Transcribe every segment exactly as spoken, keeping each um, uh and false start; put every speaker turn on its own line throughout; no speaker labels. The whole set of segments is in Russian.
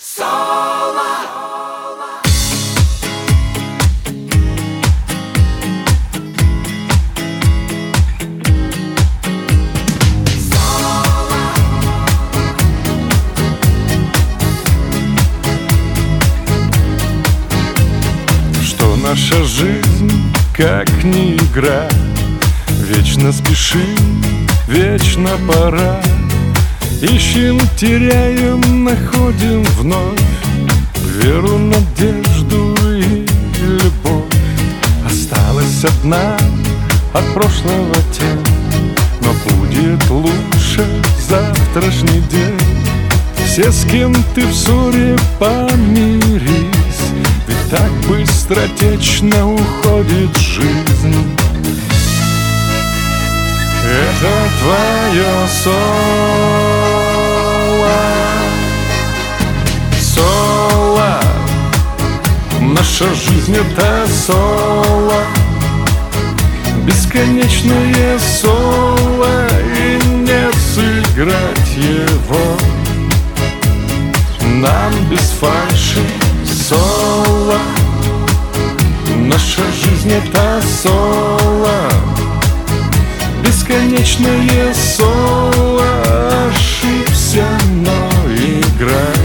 Соло.
Что наша жизнь, как не игра, вечно спешим, вечно пора. Ищем, теряем, находим вновь веру, надежду и любовь. Осталась одна от прошлого тень, но будет лучше завтрашний день. Все, с кем ты в ссоре, помирись, ведь так быстротечно уходит жизнь. Это твое соло, соло. Наша жизнь — это соло, бесконечное соло, и не сыграть его нам без фальши. Соло. Наша жизнь — это соло, бесконечное соло. Ошибся, но играй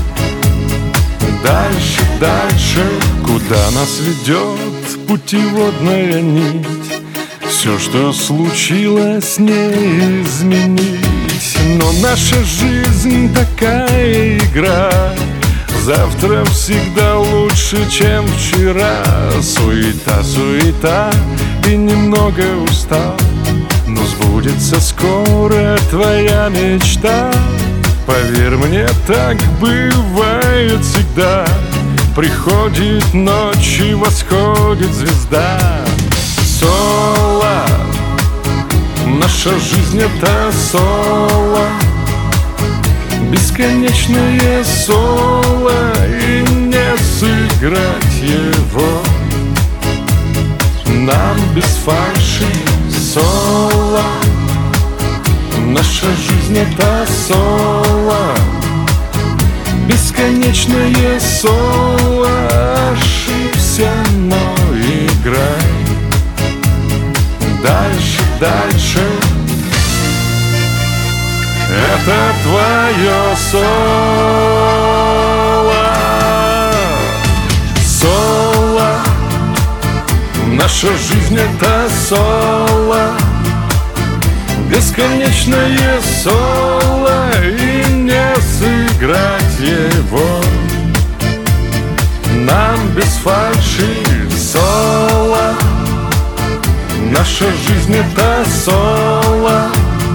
дальше, дальше, куда нас ведет путеводная нить. Все, что случилось, не изменить. Но наша жизнь такая игра, завтра всегда лучше, чем вчера. Суета, суета, и немного устал, но сбудется скоро твоя мечта. Поверь мне, так бывает всегда. Приходит ночь и восходит звезда. Соло. Наша жизнь — это соло, бесконечное соло, и не сыграть его нам без фальши. Соло. Наша жизнь — это соло, бесконечное соло. Ошибся, но играй дальше, дальше. Это твое соло, соло. Наша жизнь — это соло, бесконечное соло, и не сыграть его нам без фальши. Соло. Наша жизнь — это соло,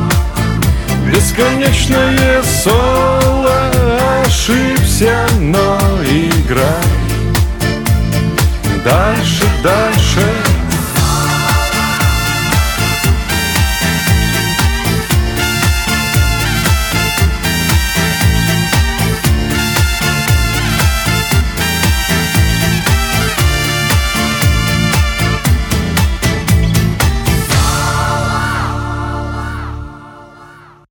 бесконечное соло. Ошибся, но играй дальше, дальше.